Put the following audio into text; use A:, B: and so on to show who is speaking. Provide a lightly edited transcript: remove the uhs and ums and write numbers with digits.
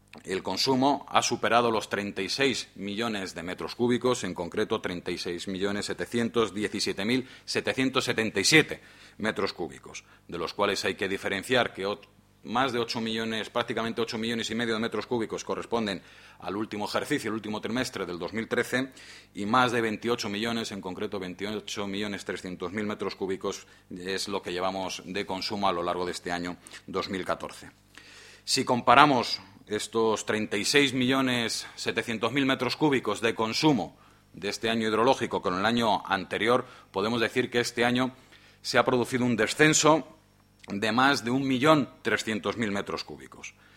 A: el consumo ha superado los 36 millones de metros cúbicos, en concreto 36.717.777 metros cúbicos, de los cuales hay que diferenciar que más de 8 millones, prácticamente 8 millones y medio de metros cúbicos corresponden al último ejercicio, el último trimestre del 2013, y más de 28 millones, en concreto 28.300.000 metros cúbicos, es lo que llevamos de consumo a lo largo de este año 2014. Si comparamos estos 36.700.000 metros cúbicos de consumo de este año hidrológico con el año anterior, podemos decir que este año se ha producido un descenso de más de 1.300.000 metros cúbicos.